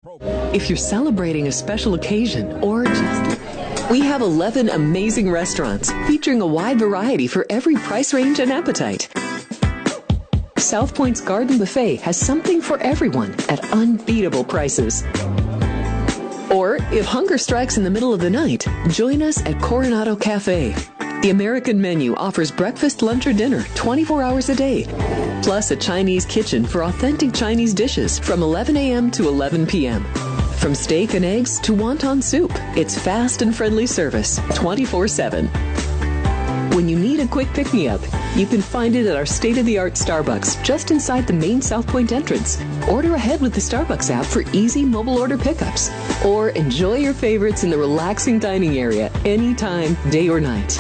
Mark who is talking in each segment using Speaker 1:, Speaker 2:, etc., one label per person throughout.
Speaker 1: If you're celebrating a special occasion or just... We have 11 amazing restaurants featuring a wide variety for every price range and appetite. South Point's Garden Buffet has something for everyone at unbeatable prices. Or, if hunger strikes in the middle of the night, join us at Coronado Cafe. The American menu offers breakfast, lunch, or dinner 24 hours a day, plus a Chinese kitchen for authentic Chinese dishes from 11 a.m. to 11 p.m. From steak and eggs to wonton soup, it's fast and friendly service 24/7. When you need a quick pick-me-up, you can find it at our state-of-the-art Starbucks just inside the main South Point entrance. Order ahead with the Starbucks app for easy mobile order pickups. Or enjoy your favorites in the relaxing dining area anytime, day or night.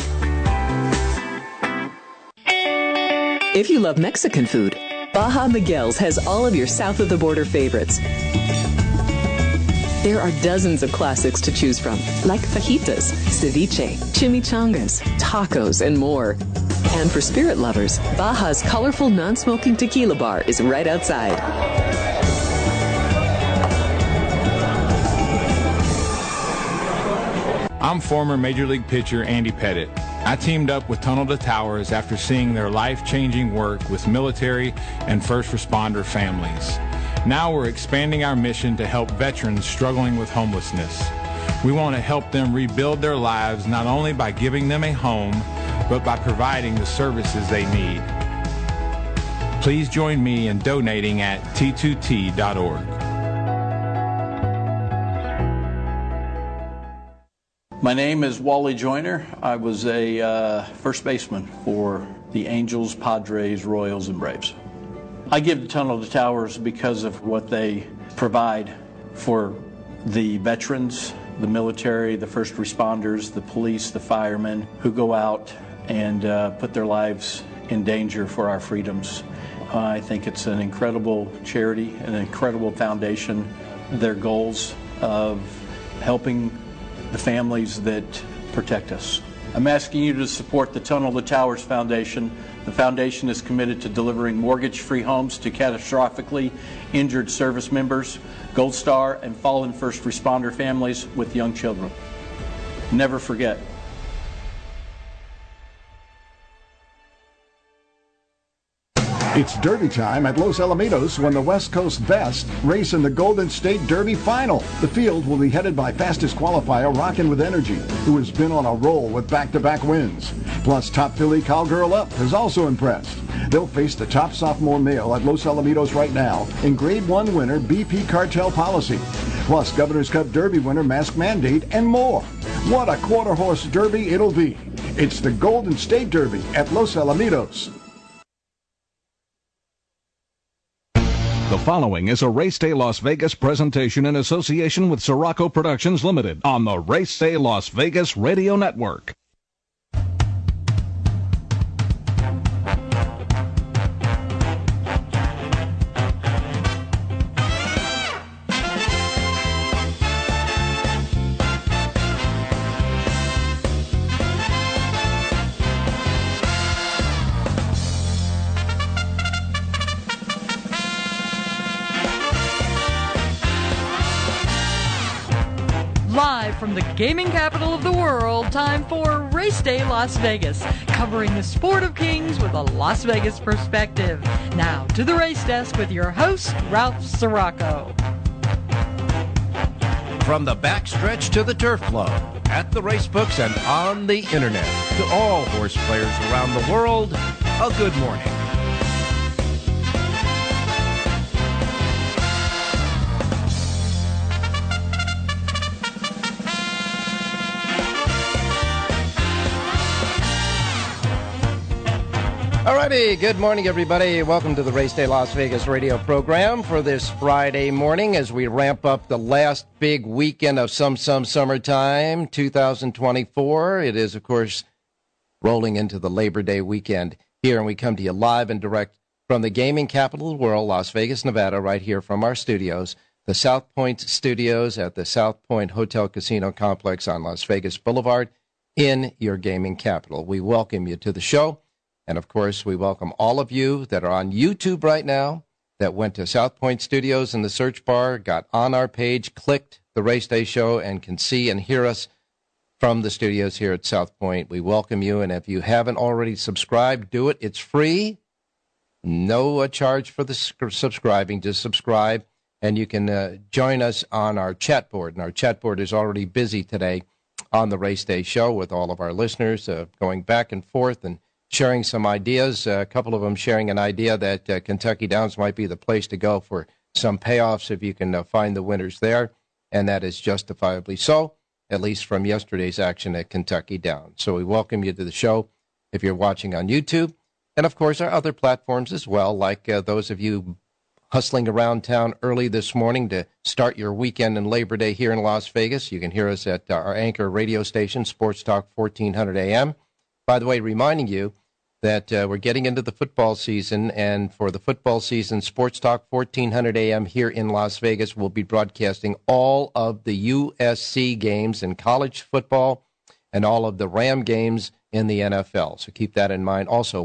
Speaker 1: If you love Mexican food, Baja Miguel's has all of your south-of-the-border favorites. There are dozens of classics to choose from, like fajitas, ceviche, chimichangas, tacos, and more. And for spirit lovers, Baja's colorful non-smoking tequila bar is right outside.
Speaker 2: I'm former Major League pitcher Andy Pettitte. I teamed up with Tunnel to Towers after seeing their life-changing work with military and first responder families. Now we're expanding our mission to help veterans struggling with homelessness. We want to help them rebuild their lives not only by giving them a home, but by providing the services they need. Please join me in donating at t2t.org.
Speaker 3: My name is Wally Joyner. I was a first baseman for the Angels, Padres, Royals, and Braves. I give the Tunnel to Towers because of what they provide for the veterans, the military, the first responders, the police, the firemen who go out and put their lives in danger for our freedoms. I think it's an incredible charity, an incredible foundation. Their goals of helping the families that protect us. I'm asking you to support the Tunnel to Towers Foundation. The foundation is committed to delivering mortgage-free homes to catastrophically injured service members, Gold Star, and fallen first responder families with young children. Never forget.
Speaker 4: It's Derby time at Los Alamitos when the West Coast Best race in the Golden State Derby Final. The field will be headed by fastest qualifier Rockin' with Energy, who has been on a roll with back-to-back wins. Plus, top filly Cowgirl Up has also impressed. They'll face the top sophomore male at Los Alamitos right now in Grade 1 winner BP Cartel Policy. Plus, Governor's Cup Derby winner Mask Mandate and more. What a quarter-horse derby it'll be. It's the Golden State Derby at Los Alamitos.
Speaker 5: The following is a Race Day Las Vegas presentation in association with Sirocco Productions Limited on the Race Day Las Vegas Radio Network.
Speaker 6: Live from the gaming capital of the world, time for Race Day Las Vegas, covering the sport of kings with a Las Vegas perspective. Now to the race desk with your host, Ralph Sirocco.
Speaker 7: From the backstretch to the turf flow, at the race books and on the internet, to all horse players around the world, a good morning. Alrighty, good morning, everybody. Welcome to the Race Day Las Vegas radio program for this Friday morning as we ramp up the last big weekend of some summertime, 2024. It is, of course, rolling into the Labor Day weekend here, and we come to you live and direct from the gaming capital of the world, Las Vegas, Nevada, right here from our studios, the South Point Studios at the South Point Hotel Casino Complex on Las Vegas Boulevard in your gaming capital. We welcome you to the show. And, of course, we welcome all of you that are on YouTube right now that went to South Point Studios in the search bar, got on our page, clicked the Race Day Show, and can see and hear us from the studios here at South Point. We welcome you, and if you haven't already subscribed, do it. It's free. No charge for the subscribing. Just subscribe, and you can join us on our chat board. And our chat board is already busy today on the Race Day Show with all of our listeners going back and forth and sharing some ideas. A couple of them sharing an idea that Kentucky Downs might be the place to go for some payoffs if you can find the winners there, and that is justifiably so, at least from yesterday's action at Kentucky Downs. So we welcome you to the show if you're watching on YouTube, and of course our other platforms as well, like those of you hustling around town early this morning to start your weekend and Labor Day here in Las Vegas. You can hear us at our anchor radio station, Sports Talk 1400 AM. By the way, reminding you that we're getting into the football season, and for the football season, Sports Talk 1400 AM here in Las Vegas will be broadcasting all of the USC games in college football and all of the Ram games in the NFL. So keep that in mind. Also,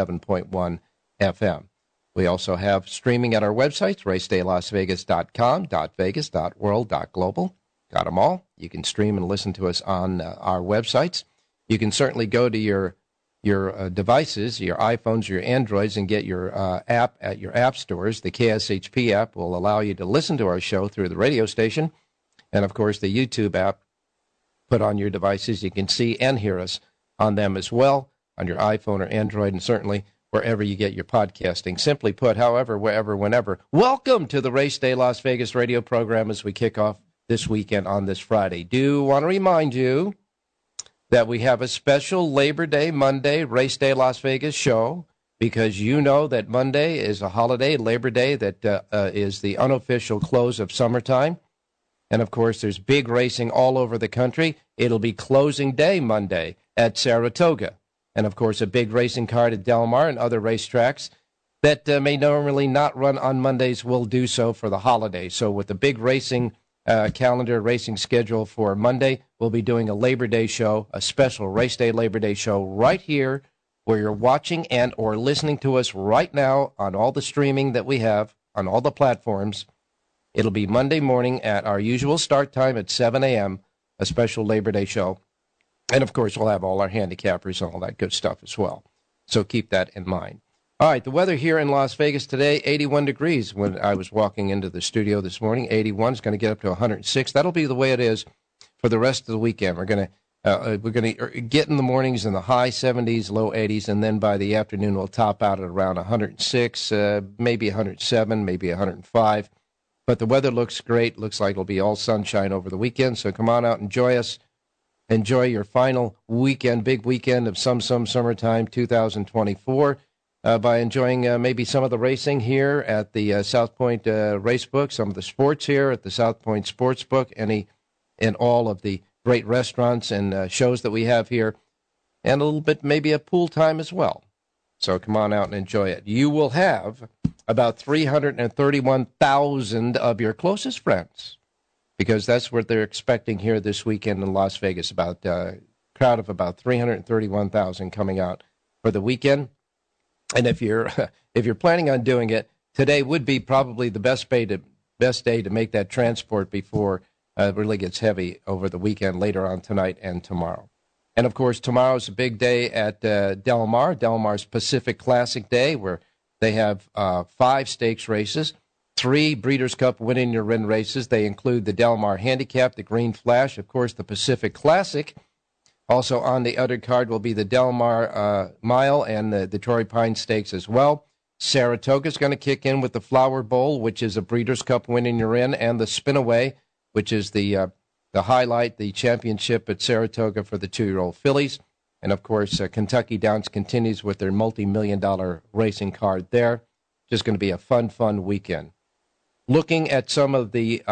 Speaker 7: 107.1 FM. We also have streaming at our websites, racedaylasvegas.com, .vegas, .world, .global. Got them all. You can stream and listen to us on our websites. You can certainly go to your devices, your iPhones, your Androids, and get your app at your app stores. The KSHP app will allow you to listen to our show through the radio station. And, of course, the YouTube app, put on your devices. You can see and hear us on them as well, on your iPhone or Android, and certainly wherever you get your podcasting. Simply put, however, wherever, whenever. Welcome to the Race Day Las Vegas radio program as we kick off this weekend on this Friday. Do want to remind you that we have a special Labor Day Monday Race Day Las Vegas show, because you know that Monday is a holiday, Labor Day, that is the unofficial close of summertime. And, of course, there's big racing all over the country. It'll be closing day Monday at Saratoga. And, of course, a big racing card at Del Mar and other racetracks that may normally not run on Mondays will do so for the holiday. So with the big racing calendar, racing schedule for Monday, we'll be doing a Labor Day show, a special Race Day Labor Day show right here where you're watching and or listening to us right now on all the streaming that we have on all the platforms. It'll be Monday morning at our usual start time at 7 a.m., a special Labor Day show. And, of course, we'll have all our handicappers and all that good stuff as well. So keep that in mind. All right, the weather here in Las Vegas today, 81 degrees when I was walking into the studio this morning. 81 is going to get up to 106. That'll be the way it is for the rest of the weekend. We're going to get in the mornings in the high 70s, low 80s, and then by the afternoon we'll top out at around 106, maybe 107, maybe 105. But the weather looks great. Looks like it'll be all sunshine over the weekend. So come on out and enjoy us. Enjoy your final weekend, big weekend of some summertime 2024 by enjoying maybe some of the racing here at the South Point Racebook, some of the sports here at the South Point Sportsbook, and all of the great restaurants and shows that we have here, and a little bit maybe a pool time as well. So come on out and enjoy it. You will have about 331,000 of your closest friends, because that's what they're expecting here this weekend in Las Vegas, about a crowd of about 331,000 coming out for the weekend. And if you're planning on doing it, today would be probably the best day to make that transport before it really gets heavy over the weekend later on tonight and tomorrow. And, of course, tomorrow's a big day at Del Mar, Del Mar's Pacific Classic Day, where they have 5 stakes races, 3 Breeders' Cup Winning Your Win races. They include the Del Mar Handicap, the Green Flash, of course, the Pacific Classic. Also on the undercard will be the Del Mar Mile and the Torrey Pines Stakes as well. Saratoga's going to kick in with the Flower Bowl, which is a Breeders' Cup Winning Your Win, and the Spinaway, which is the highlight, the championship at Saratoga for the 2-year-old fillies. And, of course, Kentucky Downs continues with their multi-million-dollar racing card there. Just going to be a fun weekend. Looking at some of the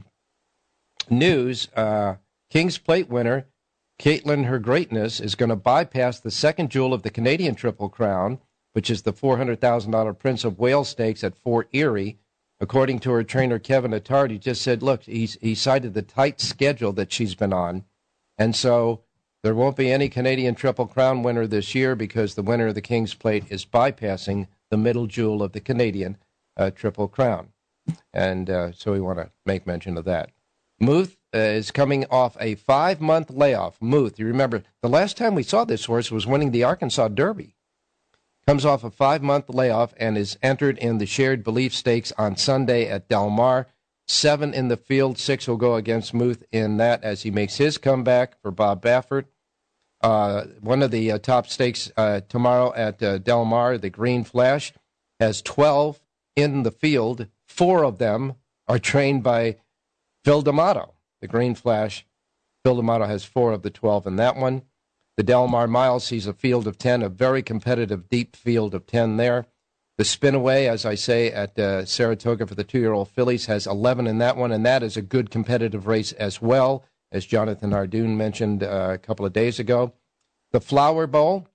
Speaker 7: news, King's Plate winner Caitlin Her Greatness is going to bypass the second jewel of the Canadian Triple Crown, which is the $400,000 Prince of Wales Stakes at Fort Erie. According to her trainer, Kevin Attard, he just said, look, he cited the tight schedule that she's been on. And so there won't be any Canadian Triple Crown winner this year because the winner of the King's Plate is bypassing the middle jewel of the Canadian. Triple Crown. And so we want to make mention of that. Muth is coming off a 5-month layoff. Muth, you remember, the last time we saw this horse was winning the Arkansas Derby. Comes off a 5-month layoff and is entered in the Shared Belief Stakes on Sunday at Del Mar. 7 in the field, 6 will go against Muth in that as he makes his comeback for Bob Baffert. One of the top stakes tomorrow at Del Mar, the Green Flash, has 12 in the field. 4 of them are trained by Phil D'Amato. The Green Flash, Phil D'Amato has 4 of the 12 in that one. The Del Mar Mile sees a field of 10, a very competitive deep field of 10 there. The Spinaway, as I say, at Saratoga for the 2-year-old fillies has 11 in that one, and that is a good competitive race as well, as Jonathan Hardoon mentioned a couple of days ago. The Flower Bowl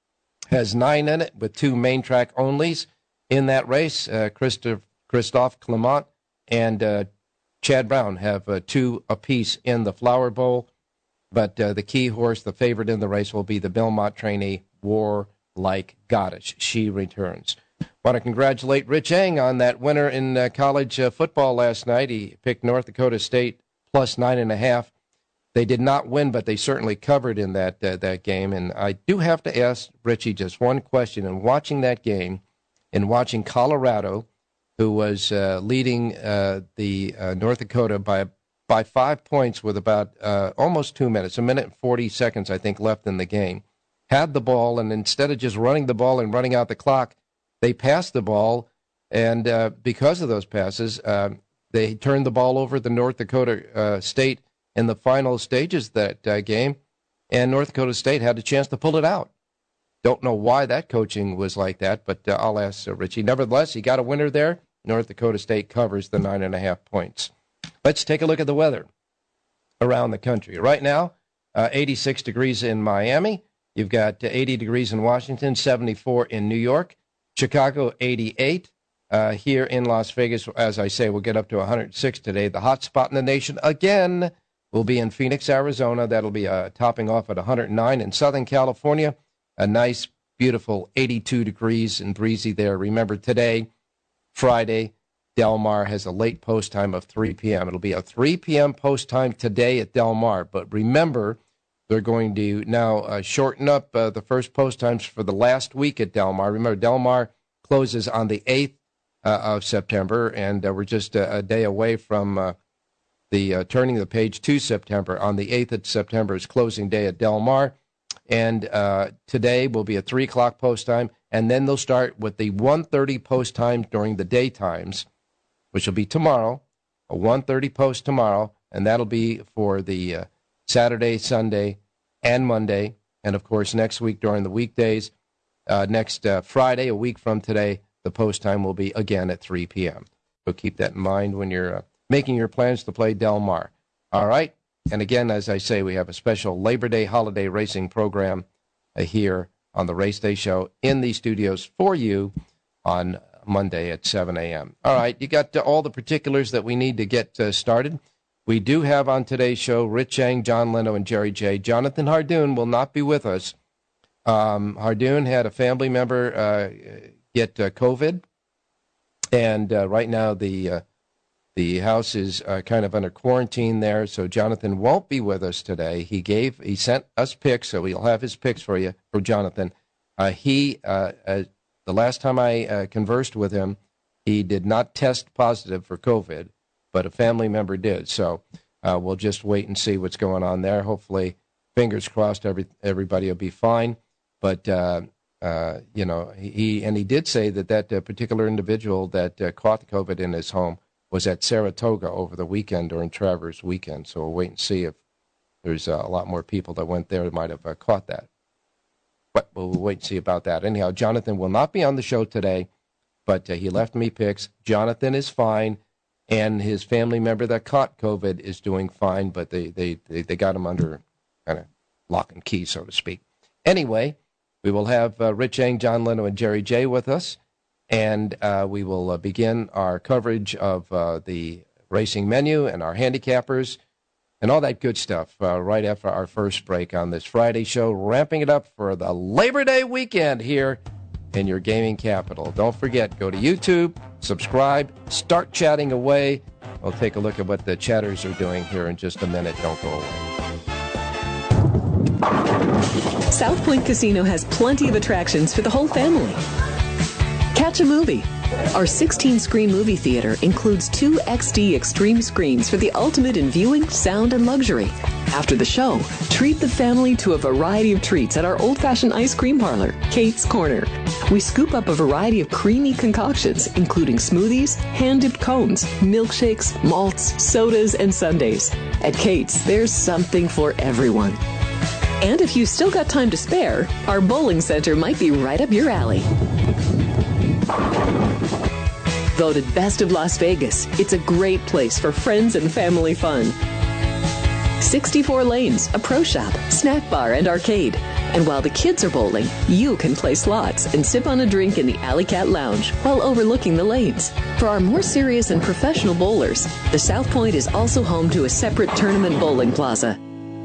Speaker 7: has 9 in it with 2 main track onlys in that race. Christophe Clement and Chad Brown have 2 apiece in the Flower Bowl. But the key horse, the favorite in the race, will be the Belmont trainee, Warlike Goddess. She returns. Want to congratulate Rich Eng on that winner in college football last night. He picked North Dakota State plus 9.5. They did not win, but they certainly covered in that game. And I do have to ask Richie just one question. In watching that game, in watching Colorado, who was leading the North Dakota by 5 points with about almost 2 minutes, 1 minute and 40 seconds, I think, left in the game, had the ball, and instead of just running the ball and running out the clock, they passed the ball, and because of those passes, they turned the ball over to North Dakota State in the final stages of that game, and North Dakota State had a chance to pull it out. Don't know why that coaching was like that, but I'll ask Richie. Nevertheless, he got a winner there. North Dakota State covers the 9.5 points. Let's take a look at the weather around the country. Right now, 86 degrees in Miami. You've got 80 degrees in Washington, 74 in New York. Chicago, 88. Here in Las Vegas, as I say, we'll get up to 106 today. The hot spot in the nation, again, will be in Phoenix, Arizona. That'll be topping off at 109. In Southern California, a nice, beautiful 82 degrees and breezy there. Remember, today, Friday, Del Mar has a late post time of 3 p.m. It'll be a 3 p.m. post time today at Del Mar. But remember, they're going to now shorten up the first post times for the last week at Del Mar. Remember, Del Mar closes on the 8th of September, and we're just a day away from the turning the page to September. On the 8th of September is closing day at Del Mar. And today will be a 3 o'clock post time, and then they'll start with the 1:30 post time during the daytimes, which will be tomorrow, a 1:30 post tomorrow, and that'll be for the Saturday, Sunday, and Monday, and of course next week during the weekdays. Next Friday, a week from today, the post time will be again at 3 p.m. So keep that in mind when you're making your plans to play Del Mar. All right, and again, as I say, we have a special Labor Day holiday racing program here on the Race Day Show in the studios for you on Monday at 7 a.m. All right, you got all the particulars that we need to get started. We do have on today's show Rich Eng, John Leno, and Jerry J. Jonathan Hardoon will not be with us. Hardoon had a family member get COVID, and right now the house is kind of under quarantine there, so Jonathan won't be with us today. He sent us picks, so we'll have his picks for you, for Jonathan. The last time I conversed with him, he did not test positive for COVID, but a family member did. So we'll just wait and see what's going on there. Hopefully, fingers crossed, everybody will be fine. But he did say that particular individual that caught the COVID in his home was at Saratoga over the weekend during Travers weekend. So we'll wait and see if there's a lot more people that went there that might have caught that. But we'll wait and see about that. Anyhow, Jonathan will not be on the show today, but he left me picks. Jonathan is fine, and his family member that caught COVID is doing fine, but they got him under kind of lock and key, so to speak. Anyway, we will have Rich Eng, John Leno, and Jerry J with us, and we will begin our coverage of the racing menu and our handicappers and all that good stuff right after our first break on this Friday show, ramping it up for the Labor Day weekend here in your gaming capital. Don't forget, go to YouTube, subscribe, start chatting away. We'll take a look at what the chatters are doing here in just a minute. Don't go away.
Speaker 1: South Point Casino has plenty of attractions for the whole family. Catch a movie. Our 16-screen movie theater includes 2 XD Extreme screens for the ultimate in viewing, sound, and luxury. After the show, treat the family to a variety of treats at our old-fashioned ice cream parlor, Kate's Corner. We scoop up a variety of creamy concoctions, including smoothies, hand-dipped cones, milkshakes, malts, sodas, and sundaes. At Kate's, there's something for everyone. And if you've still got time to spare, our bowling center might be right up your alley. Voted Best of Las Vegas, it's a great place for friends and family fun. 64 lanes, a pro shop, snack bar, and arcade. And while the kids are bowling, you can play slots and sip on a drink in the Alley Cat Lounge while overlooking the lanes. For our more serious and professional bowlers, the South Point is also home to a separate tournament bowling plaza.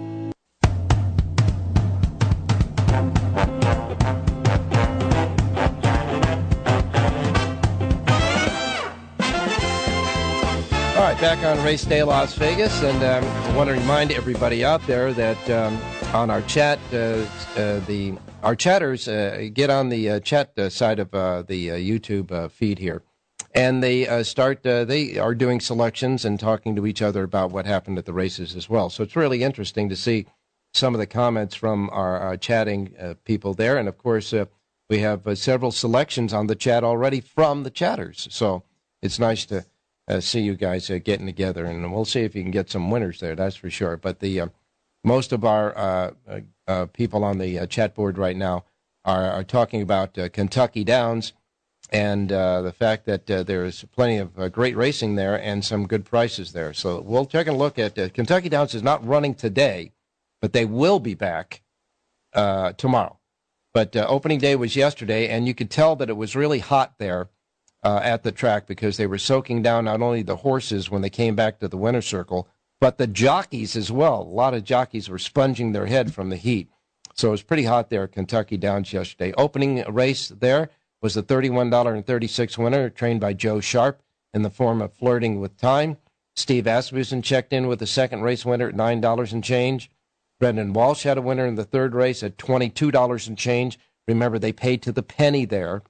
Speaker 7: Back on Race Day Las Vegas, and I want to remind everybody out there that on our chat, our chatters get on the chat side of the YouTube feed here, and they they are doing selections and talking to each other about what happened at the races as well. So it's really interesting to see some of the comments from our chatting people there, and of course we have several selections on the chat already from the chatters. So it's nice to see you guys getting together, and we'll see if you can get some winners there, that's for sure. But the most of our people on the chat board right now are talking about Kentucky Downs and the fact that there's plenty of great racing there and some good prices there. So we'll take a look at Kentucky Downs is not running today, but they will be back tomorrow. But opening day was yesterday, and you could tell that it was really hot there at the track because they were soaking down not only the horses when they came back to the winner's circle, but the jockeys as well. A lot of jockeys were sponging their head from the heat. So it was pretty hot there at Kentucky Downs yesterday. Opening race there was the $31.36 winner, trained by Joe Sharp in the form of Flirting with Time. Steve Asmussen checked in with the second race winner at $9 and change. Brendan Walsh had a winner in the third race at $22 and change. Remember, they paid to the penny there.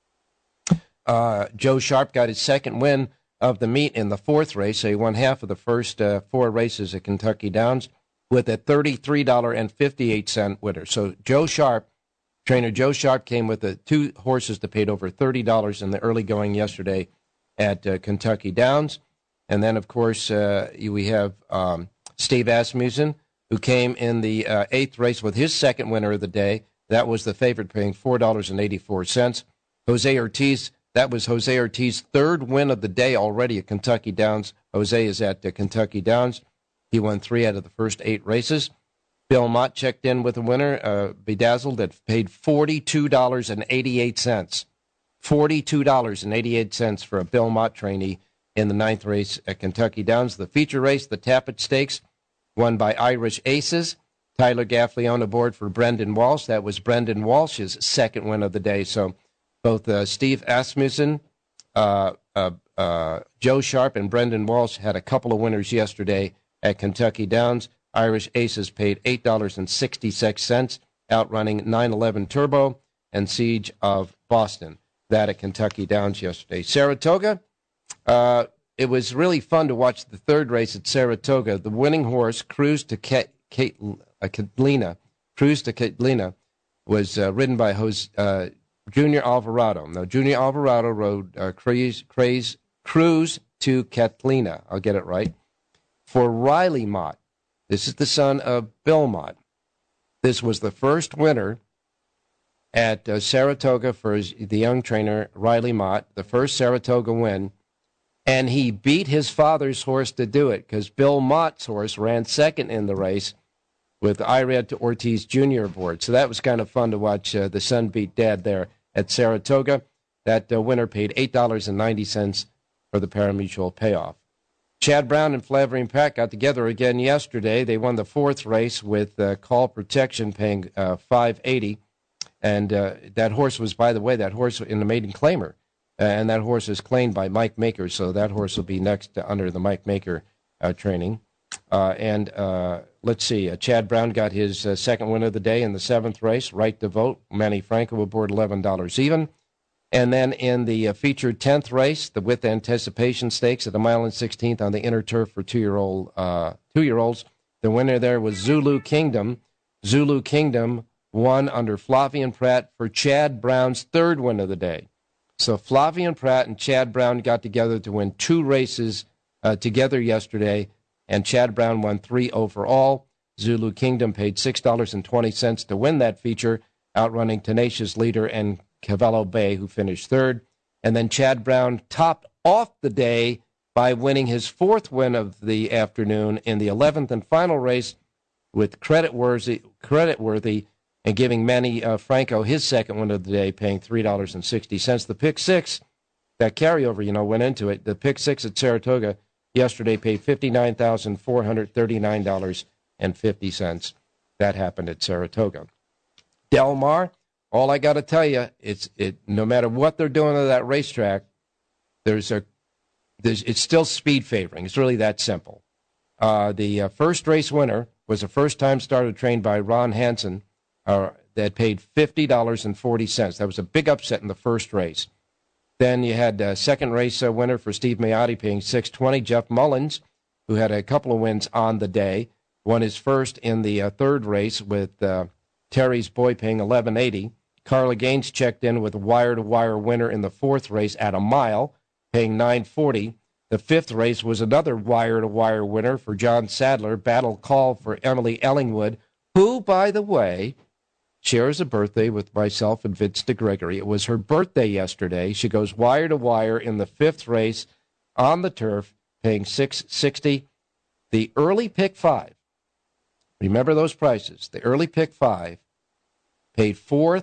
Speaker 7: Joe Sharp got his second win of the meet in the fourth race, so he won half of the first 4 races at Kentucky Downs with a $33.58 winner. So Joe Sharp, trainer Joe Sharp, came with the 2 horses that paid over $30 in the early going yesterday at Kentucky Downs. And then, of course, we have Steve Asmussen, who came in the 8th race with his second winner of the day. That was the favorite, paying $4.84. Jose Ortiz, that was Jose Ortiz's third win of the day already at Kentucky Downs. Jose is at Kentucky Downs. He won 3 out of the first 8 races. Bill Mott checked in with a winner, Bedazzled, that paid $42.88. $42.88 for a Bill Mott trainee in the 9th race at Kentucky Downs. The feature race, the Tapit Stakes, won by Irish Aces. Tyler Gaffley on aboard for Brendan Walsh. That was Brendan Walsh's second win of the day. So both Steve Asmussen, Joe Sharp, and Brendan Walsh had a couple of winners yesterday at Kentucky Downs. Irish Aces paid $8.66, outrunning 911 Turbo and Siege of Boston. That at Kentucky Downs yesterday. Saratoga, it was really fun to watch the third race at Saratoga. The winning horse, Cruise to Catalina, was ridden by Junior Alvarado. Now, Junior Alvarado rode Cruise to Catalina. I'll get it right. For Riley Mott. This is the son of Bill Mott. This was the first winner at Saratoga for the young trainer, Riley Mott, the first Saratoga win. And he beat his father's horse to do it because Bill Mott's horse ran second in the race with Irad Ortiz Jr. aboard. So that was kind of fun to watch the son beat dad there at Saratoga. That winner paid $8.90 for the parimutuel payoff. Chad Brown and Flavering Pack got together again yesterday. They won the fourth race with call protection paying $5.80. And that horse was, by the way, that horse in the maiden claimer. And that horse is claimed by Mike Maker, so that horse will be next under the Mike Maker training. Let's see, Chad Brown got his second win of the day in the 7th race, Right to Vote. Manny Franco aboard $11 even. And then in the featured 10th race, the With Anticipation Stakes at a mile and 16th on the inner turf for two-year-olds. The winner there was Zulu Kingdom. Zulu Kingdom won under Flavien Prat for Chad Brown's third win of the day. So Flavien Prat and Chad Brown got together to win 2 races together yesterday, and Chad Brown won 3 overall. Zulu Kingdom paid $6.20 to win that feature, outrunning Tenacious Leader and Cavallo Bay, who finished third. And then Chad Brown topped off the day by winning his 4th win of the afternoon in the 11th and final race with credit worthy and giving Manny Franco his second win of the day, paying $3.60. The pick 6, that carryover, went into it. The pick 6 at Saratoga yesterday paid $59,439.50. That happened at Saratoga. Del Mar, all I got to tell you, no matter what they're doing to that racetrack, it's still speed favoring. It's really that simple. The first race winner was a first-time starter trained by Ron Hansen that paid $50.40. That was a big upset in the first race. Then you had a second race winner for Steve Maiotti paying $6.20. Jeff Mullins, who had a couple of wins on the day, won his first in the third race with Terry's Boy paying $11.80. Carla Gaines checked in with a wire-to-wire winner in the 4th race at a mile, paying $9.40. The 5th race was another wire-to-wire winner for John Sadler, Battle Call for Emily Ellingwood, who, by the way, shares a birthday with myself and Vince DeGregory. It was her birthday yesterday. She goes wire-to-wire in the 5th race on the turf, paying $6.60. The early pick 5, remember those prices, the early pick 5 paid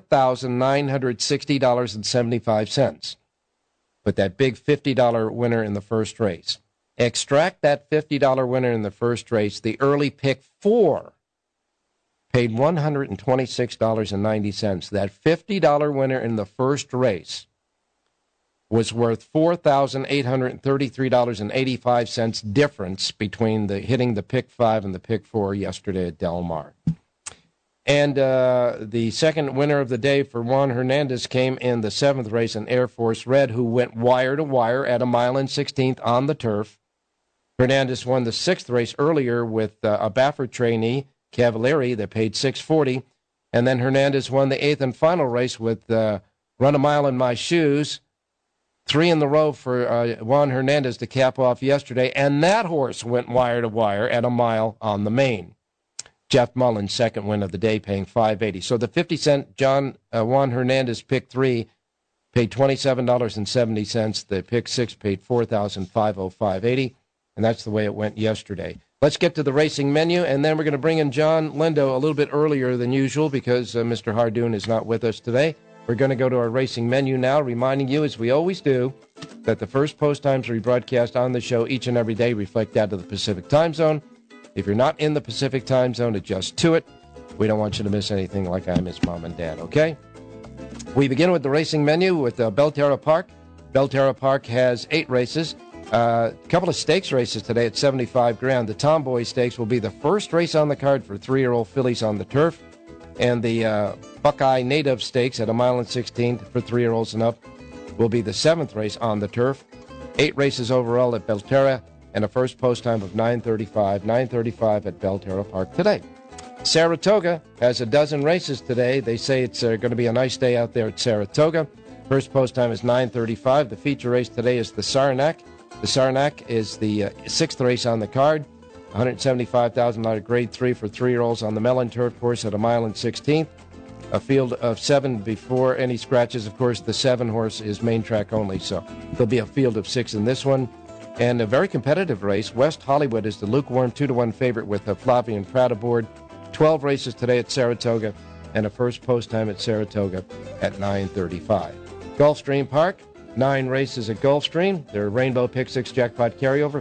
Speaker 7: $4,960.75. But that big $50 winner in the first race. Extract that $50 winner in the first race, the early pick 4 paid $126.90. That $50 winner in the first race was worth $4,833.85 difference between hitting the pick 5 and the pick 4 yesterday at Del Mar. And the second winner of the day for Juan Hernandez came in the 7th race in Air Force Red, who went wire-to-wire at a mile and 16th on the turf. Hernandez won the 6th race earlier with a Baffert trainee, Cavalieri, that paid $6.40. And then Hernandez won the 8th and final race with Run a Mile in My Shoes. 3 in the row for Juan Hernandez to cap off yesterday. And that horse went wire-to-wire at a mile on the main. Jeff Mullins' second win of the day, paying $5.80. So the 50-cent Juan Hernandez pick 3 paid $27.70. The pick 6 paid $4,505.80, and that's the way it went yesterday. Let's get to the racing menu, and then we're going to bring in John Lindo a little bit earlier than usual because Mr. Hardoon is not with us today. We're going to go to our racing menu now, reminding you, as we always do, that the first post times we broadcast on the show each and every day reflect that of the Pacific time zone. If you're not in the Pacific time zone, adjust to it. We don't want you to miss anything like I miss Mom and Dad, okay? We begin with the racing menu with Belterra Park. Belterra Park has 8 races. A couple of stakes races today at $75,000. The Tomboy Stakes will be the first race on the card for 3-year-old fillies on the turf. And the Buckeye Native Stakes at a mile and 16th for 3-year-olds and up will be the 7th race on the turf. 8 races overall at Belterra, and a first post time of 9:35 at Belterra Park today. Saratoga has a dozen races today. They say it's going to be a nice day out there at Saratoga. First post time is 9:35. The feature race today is the Saranac. The Saranac is the 6th race on the card. $175,000 grade 3 for 3-year-olds on the Mellon Turf course at a mile and 16th. A field of 7 before any scratches. Of course, the 7 horse is main track only, so there'll be a field of 6 in this one. And a very competitive race. West Hollywood is the lukewarm 2-1 favorite with Flavien Prat aboard. 12 races today at Saratoga, and a first post time at Saratoga at 9:35. Gulfstream Park, 9 races at Gulfstream. Their Rainbow Pick 6 jackpot carryover,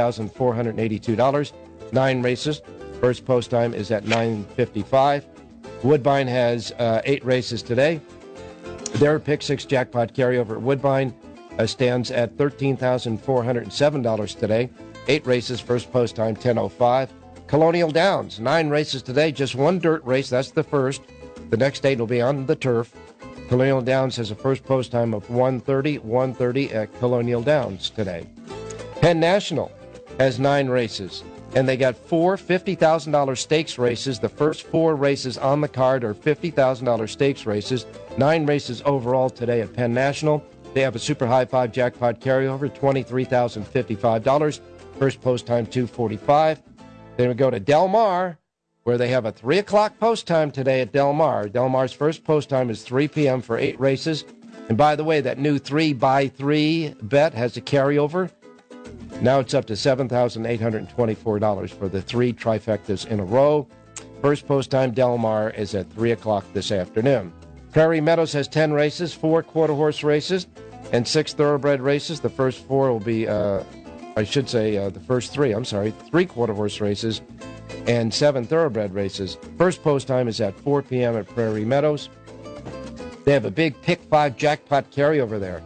Speaker 7: $58,482. 9 races. First post time is at 9:55. Woodbine has 8 races today. Their Pick 6 jackpot carryover at Woodbine stands at $13,407 today. 8 races, first post time 10:05. Colonial Downs, 9 races today, just one dirt race. That's the first. The next 8 will be on the turf. Colonial Downs has a first post time of 1:30 at Colonial Downs today. Penn National has 9 races, and they got 4 $50,000 stakes races. The first 4 races on the card are $50,000 stakes races. 9 races overall today at Penn National. They have a super high 5 jackpot carryover, $23,055. First post time 2:45. Then we go to Del Mar, where they have a 3 o'clock post time today at Del Mar. Del Mar's first post time is 3 p.m. for 8 races. And by the way, that new 3x3 bet has a carryover. Now it's up to $7,824 for the 3 trifectas in a row. First post time Del Mar is at 3 o'clock this afternoon. Prairie Meadows has 10 races, 4 quarter horse races, and 6 thoroughbred races. The first 4 will be, the first 3, 3 quarter horse races and 7 thoroughbred races. First post time is at 4 p.m. at Prairie Meadows. They have a big Pick 5 jackpot carryover there.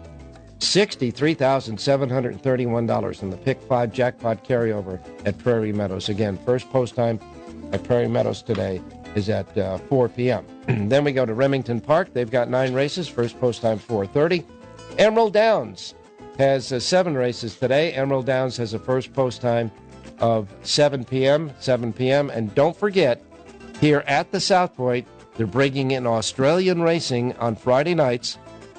Speaker 7: $63,731 in the Pick 5 jackpot carryover at Prairie Meadows. Again, first post time at Prairie Meadows today is at 4 p.m. Then we go to Remington Park. They've got 9 races. First post time 4:30. Emerald Downs has 7 races today. Emerald Downs has a first post time of 7 p.m. And don't forget, here at the South Point, they're bringing in Australian racing on Friday nights.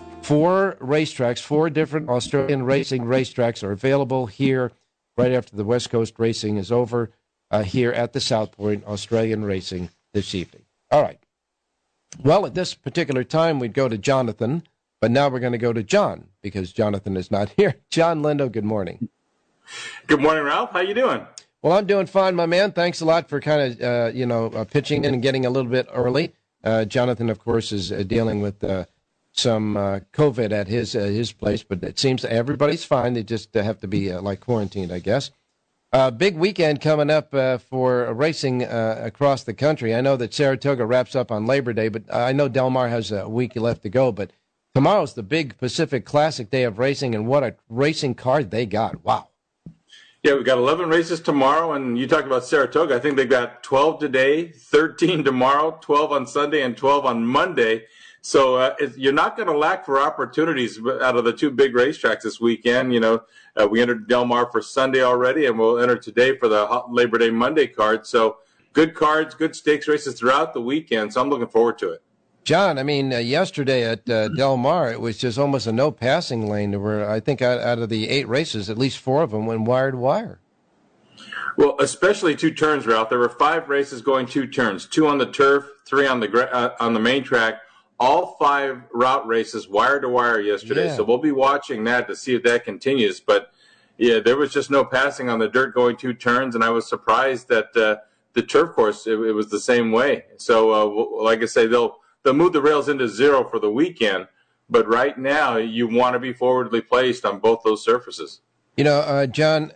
Speaker 7: 4 racetracks, 4 different Australian racing racetracks are available here right after the West Coast racing is over here at the South Point, Australian racing this evening. All right. Well, at this particular time, we'd go to Jonathan, but now we're going to go to John because Jonathan is not here. John Lindo, good morning.
Speaker 8: Good morning, Ralph. How you doing?
Speaker 7: Well, I'm doing fine, my man. Thanks a lot for kind of, pitching in and getting a little bit early. Jonathan, of course, is dealing with some COVID at his place, but it seems everybody's fine. They just have to be quarantined, I guess. Big weekend coming up for racing across the country. I know that Saratoga wraps up on Labor Day, but I know Del Mar has a week left to go. But tomorrow's the big Pacific Classic day of racing, and what a racing card they got. Wow.
Speaker 8: Yeah, we've got 11 races tomorrow, and you talked about Saratoga. I think they've got 12 today, 13 tomorrow, 12 on Sunday, and 12 on Monday. So you're not going to lack for opportunities out of the 2 big racetracks this weekend. We entered Del Mar for Sunday already, and we'll enter today for the Labor Day Monday card. So good cards, good stakes races throughout the weekend. So I'm looking forward to it.
Speaker 7: John, I mean, yesterday at Del Mar, it was just almost a no passing lane. There were, I think, out of the 8 races, at least 4 of them went wire to wire.
Speaker 8: Well, especially 2 turns, Ralph. There were 5 races going 2 turns, 2 on the turf, 3 on the main track. All 5 route races wire to wire yesterday. Yeah. So we'll be watching that to see if that continues. But yeah, there was just no passing on the dirt going 2 turns, and I was surprised that the turf course it was the same way. So like I say, they'll move the rails into 0 for the weekend. But right now, you want to be forwardly placed on both those surfaces.
Speaker 7: John,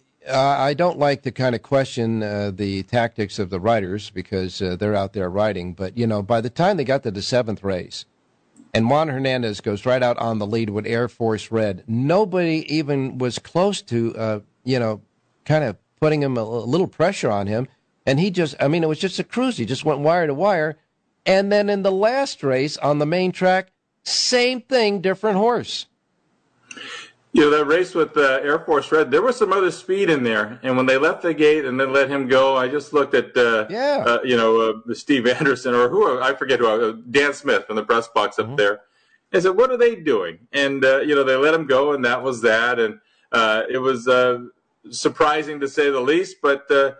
Speaker 7: I don't like to kind of question the tactics of the riders because they're out there riding. But, by the time they got to the 7th race, and Juan Hernandez goes right out on the lead with Air Force Red, nobody even was close to, kind of putting him a little pressure on him. And he just, it was just a cruise. He just went wire to wire. And then in the last race on the main track, same thing, different horse.
Speaker 8: That race with Air Force Red, there was some other speed in there. And when they left the gate and then let him go, I just looked at, Steve Anderson or I forget who, Dan Smith from the press box up there. I said, what are they doing? And, they let him go, and that was that. And it was surprising to say the least. But,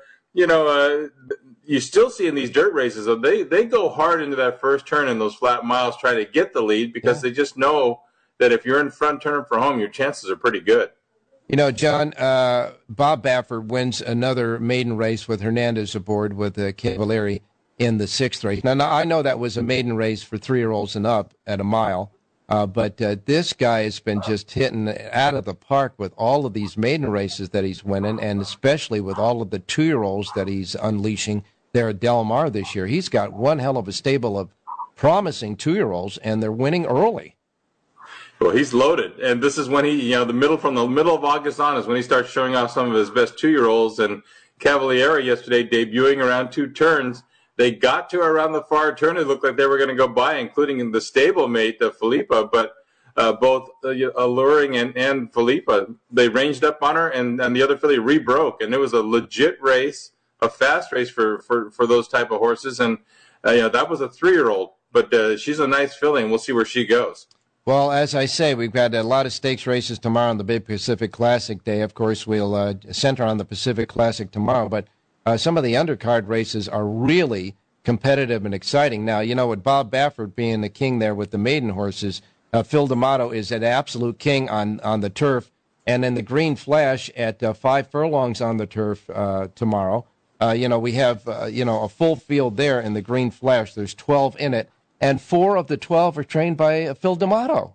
Speaker 8: you still see in these dirt races, they go hard into that first turn in those flat miles trying to get the lead because they just know that if you're in front turn for home, your chances are pretty good.
Speaker 7: John, Bob Baffert wins another maiden race with Hernandez aboard with Cavalieri in the 6th race. Now, I know that was a maiden race for 3-year-olds and up at a mile, but this guy has been just hitting out of the park with all of these maiden races that he's winning, and especially with all of the 2-year-olds that he's unleashing there at Del Mar this year. He's got one hell of a stable of promising 2-year-olds, and they're winning early.
Speaker 8: Well, he's loaded, and this is when he, from the middle of August on is when he starts showing off some of his best 2-year-olds. And Cavalieri yesterday debuting around 2 turns. They got to around the far turn. It looked like they were going to go by, including the stablemate, Philippa, but both Alluring and Philippa, they ranged up on her, and the other filly rebroke, and it was a legit race, a fast race for those type of horses, and that was a 3-year-old, but she's a nice filly, and we'll see where she goes.
Speaker 7: Well, as I say, we've got a lot of stakes races tomorrow on the Big Pacific Classic Day. Of course, we'll center on the Pacific Classic tomorrow, but some of the undercard races are really competitive and exciting. Now, with Bob Baffert being the king there with the maiden horses, Phil D'Amato is an absolute king on the turf. And in the Green Flash at 5 furlongs on the turf tomorrow, we have, a full field there in the Green Flash. There's 12 in it, and 4 of the 12 are trained by Phil D'Amato.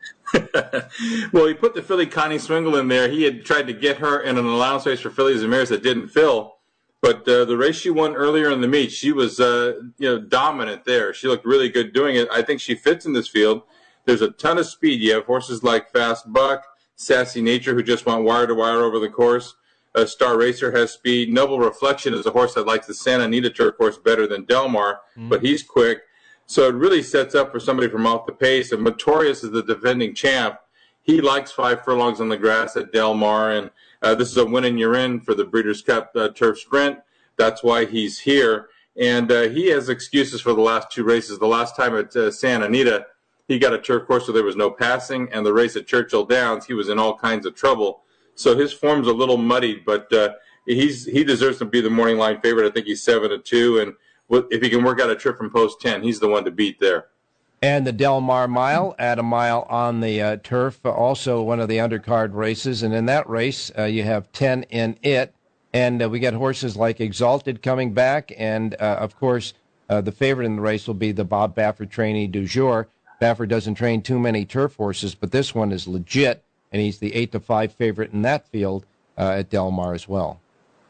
Speaker 8: Well, he put the filly Connie Swingle in there. He had tried to get her in an allowance race for fillies and mares that didn't fill. But the race she won earlier in the meet, she was, dominant there. She looked really good doing it. I think she fits in this field. There's a ton of speed. You have horses like Fast Buck, Sassy Nature, who just went wire-to-wire over the course. Star Racer has speed. Noble Reflection is a horse that likes the Santa Anita turf course better than Del Mar, but he's quick. So it really sets up for somebody from off the pace. And Motorius is the defending champ. He likes 5 furlongs on the grass at Del Mar, and this is a win and you're in for the Breeders' Cup Turf Sprint. That's why he's here. And he has excuses for the last 2 races. The last time at Santa Anita, he got a turf course where there was no passing, and the race at Churchill Downs, he was in all kinds of trouble. So his form's a little muddied, but he deserves to be the morning line favorite. I think he's 7-2, and if he can work out a trip from post 10, he's the one to beat there.
Speaker 7: And the Del Mar Mile, at a mile on the turf, also one of the undercard races. And in that race, you have 10 in it. And we get horses like Exalted coming back. And, of course, the favorite in the race will be the Bob Baffert trainee Du Jour. Baffert doesn't train too many turf horses, but this one is legit. And he's the 8-5 favorite in that field at Del Mar as well.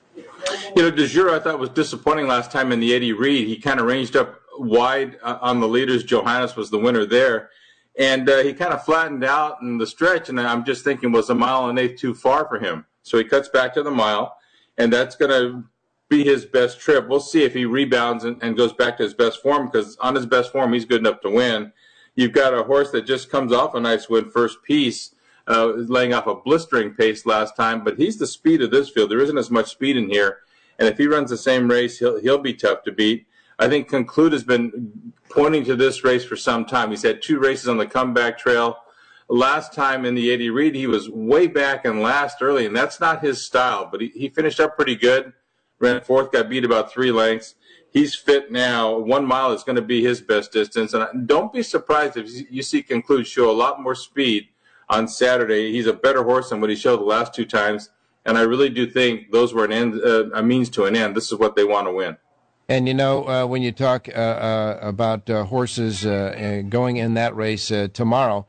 Speaker 8: Du Jour, I thought, was disappointing last time in the Eddie Reed. He kind of ranged up wide on the leaders. Johannes was the winner there. And he kind of flattened out in the stretch, and I'm just thinking, was a mile and 1/8 too far for him? So he cuts back to the mile, and that's going to be his best trip. We'll see if he rebounds and goes back to his best form, because on his best form, he's good enough to win. You've got a horse that just comes off a nice win, First Piece, laying off a blistering pace last time, but he's the speed of this field. There isn't as much speed in here, and if he runs the same race, he'll be tough to beat. I think Conclude has been pointing to this race for some time. He's had 2 races on the comeback trail. Last time in the Eddie Reed, he was way back and last early, and that's not his style, but he finished up pretty good. Ran 4th, got beat about 3 lengths. He's fit now. 1 mile is going to be his best distance, and don't be surprised if you see Conclude show a lot more speed on Saturday. He's a better horse than what he showed the last 2 times, and I really do think those were a means to an end. This is what they want to win.
Speaker 7: And, when you talk about horses going in that race tomorrow,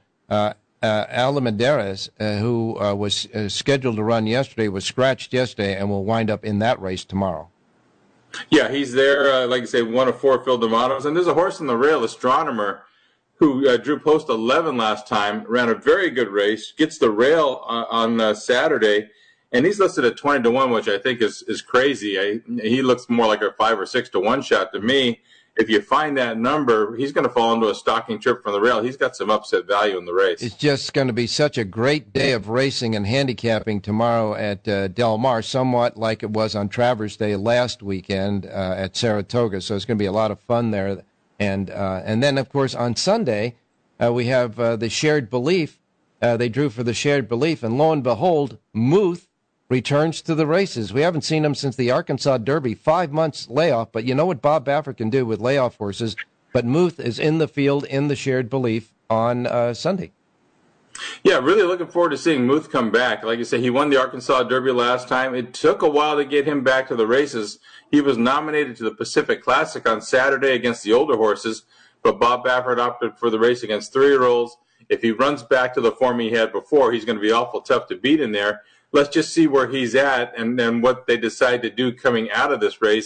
Speaker 7: Alda Medeiros, who was scheduled to run yesterday, was scratched yesterday and will wind up in that race tomorrow.
Speaker 8: Yeah, he's there, like I say, 1 of 4 Phil D'Amatos. And there's a horse in the rail, Astronomer, who drew post 11 last time, ran a very good race, gets the rail on Saturday. And he's listed at 20-1, which I think is crazy. He looks more like a 5 or 6 to 1 shot to me. If you find that number, he's going to fall into a stocking trip from the rail. He's got some upset value in the race.
Speaker 7: It's just going to be such a great day of racing and handicapping tomorrow at Del Mar, somewhat like it was on Travers Day last weekend at Saratoga. So it's going to be a lot of fun there. And then, of course, on Sunday, we have the Shared Belief. They drew for the Shared Belief, and lo and behold, Muth returns to the races. We haven't seen him since the Arkansas Derby, 5 months layoff, but you know what Bob Baffert can do with layoff horses. But Muth is in the field in the Shared Belief on Sunday.
Speaker 8: Yeah, really looking forward to seeing Muth come back. Like you say, he won the Arkansas Derby last time. It took a while to get him back to the races. He was nominated to the Pacific Classic on Saturday against the older horses, but Bob Baffert opted for the race against 3-year-olds. If he runs back to the form he had before, he's going to be awful tough to beat in there. Let's just see where he's at and then what they decide to do coming out of this race.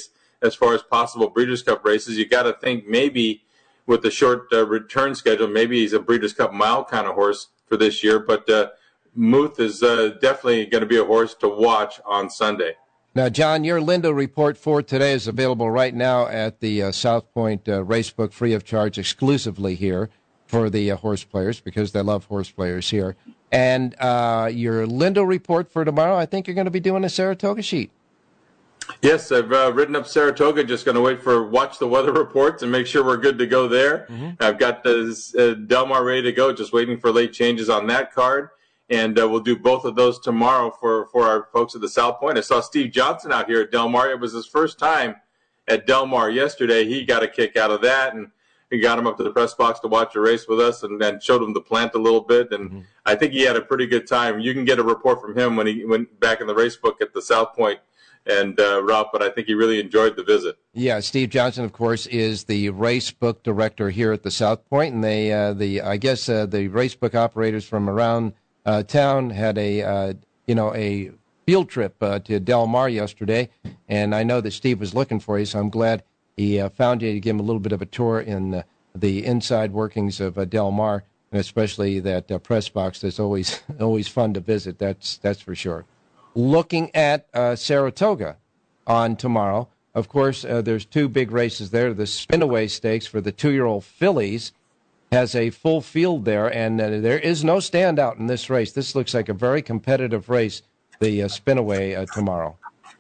Speaker 8: as far as possible Breeders' Cup races. You got to think maybe with the short return schedule, maybe he's a Breeders' Cup Mile kind of horse for this year. But Muth is definitely going to be a horse to watch on Sunday.
Speaker 7: Now, John, your Lindo report for today is available right now at the South Point Racebook, free of charge, exclusively here for the horse players, because they love horse players here. And your Lindo report for tomorrow, I think you're going to be doing a Saratoga sheet.
Speaker 8: Yes, I've written up Saratoga. Just going to watch the weather reports and make sure we're good to go there. Mm-hmm. I've got Del Mar ready to go, just waiting for late changes on that card. And we'll do both of those tomorrow for our folks at the South Point. I saw Steve Johnson out here at Del Mar. It was his first time at Del Mar yesterday. He got a kick out of that, and we got him up to the press box to watch a race with us, and then showed him the plant a little bit. And I think he had a pretty good time. You can get a report from him when he went back in the race book at the South Point and Ralph, but I think he really enjoyed the visit. Yeah, Steve Johnson, of course, is the race book director here at the South Point, and the race book operators from around town had a field trip to Del Mar yesterday, and I know that Steve was looking for you, so I'm glad he found you to give him a little bit of a tour in the inside workings of Del Mar, and especially that press box. That's always fun to visit. That's for sure. Looking at Saratoga on tomorrow, of course, there's two big races there. The Spinaway Stakes for the 2-year-old fillies has a full field there, and there is no standout in this race. This looks like a very competitive race, the Spinaway tomorrow.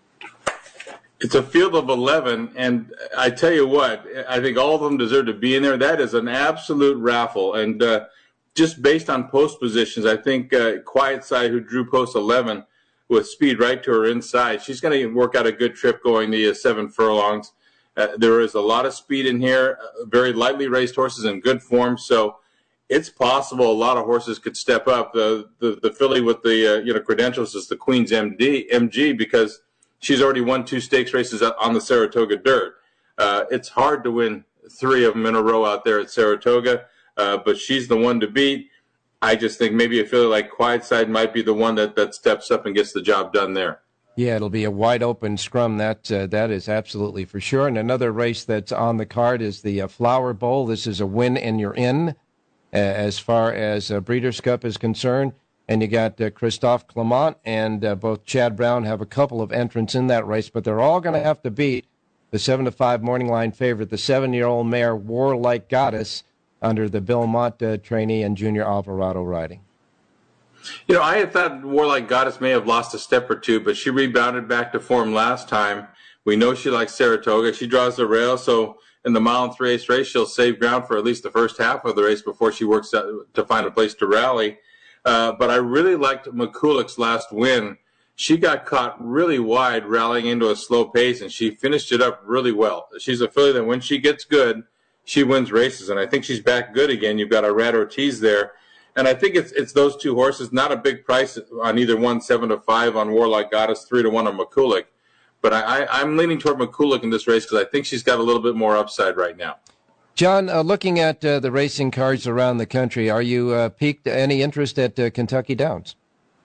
Speaker 8: It's a field of 11, and I tell you what, I think all of them deserve to be in there. That is an absolute raffle, and just based on post positions, I think Quiet Side, who drew post 11 with speed right to her inside, she's going to work out a good trip going the 7 furlongs. There is a lot of speed in here, very lightly raced horses in good form, so it's possible a lot of horses could step up. The filly with the credentials is the Queen's MG, because she's already won 2 stakes races on the Saratoga dirt. It's hard to win 3 of them in a row out there at Saratoga, but she's the one to beat. I just think maybe a filly like Quiet Side might be the one that steps up and gets the job done there. Yeah, it'll be a wide-open scrum. That is absolutely for sure. And another race that's on the card is the Flower Bowl. This is a win and you're in as far as Breeders' Cup is concerned. And you got Christophe Clement and both Chad Brown have a couple of entrants in that race, but they're all going to have to beat the 7-5 morning line favorite, the 7-year-old mare Warlike Goddess, under the Bill Mott trainee and Junior Alvarado riding. I had thought Warlike Goddess may have lost a step or two, but she rebounded back to form last time. We know she likes Saratoga. She draws the rail, so in the mile and 3/8 race, she'll save ground for at least the first half of the race before she works out to find a place to rally. But I really liked McCulloch's last win. She got caught really wide rallying into a slow pace, and she finished it up really well. She's a filly that when she gets good, she wins races, and I think she's back good again. You've got Irad Ortiz there. And I think it's those two horses, not a big price on either one, 7-5 on Warlike Goddess, 3-1 on McCulloch. But I'm leaning toward McCulloch in this race because I think she's got a little bit more upside right now. John, looking at the racing cards around the country, are you piqued any interest at Kentucky Downs?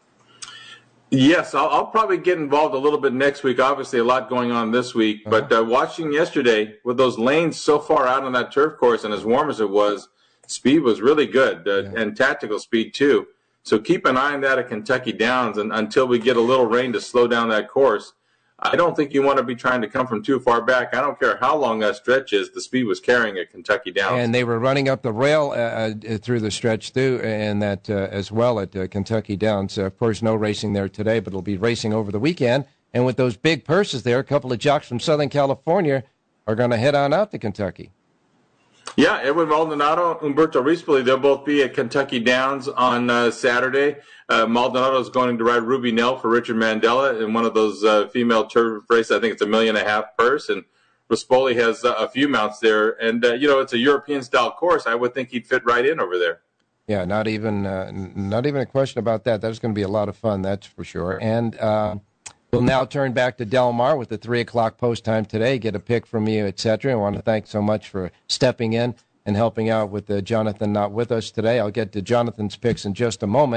Speaker 8: Yes, I'll probably get involved a little bit next week. Obviously, a lot going on this week. But watching yesterday with those lanes so far out on that turf course and as warm as it was, speed was really good, and tactical speed too. So keep an eye on that at Kentucky Downs until we get a little rain to slow down that course. I don't think you want to be trying to come from too far back. I don't care how long that stretch is. The speed was carrying at Kentucky Downs. And they were running up the rail through the stretch, too, and that as well at Kentucky Downs. Of course, no racing there today, but it'll be racing over the weekend. And with those big purses there, a couple of jocks from Southern California are going to head on out to Kentucky. Yeah, Edwin Maldonado, Umberto Rispoli, they'll both be at Kentucky Downs on Saturday. Maldonado is going to ride Ruby Nell for Richard Mandela in one of those female turf races. I think it's $1.5 million purse. And Rispoli has a few mounts there. And, it's a European-style course. I would think he'd fit right in over there. Yeah, not even a question about that. That's going to be a lot of fun, that's for sure. And we'll now turn back to Del Mar with the 3 o'clock post time today, get a pick from you, etc. I want to thank so much for stepping in and helping out with Jonathan not with us today. I'll get to Jonathan's picks in just a moment.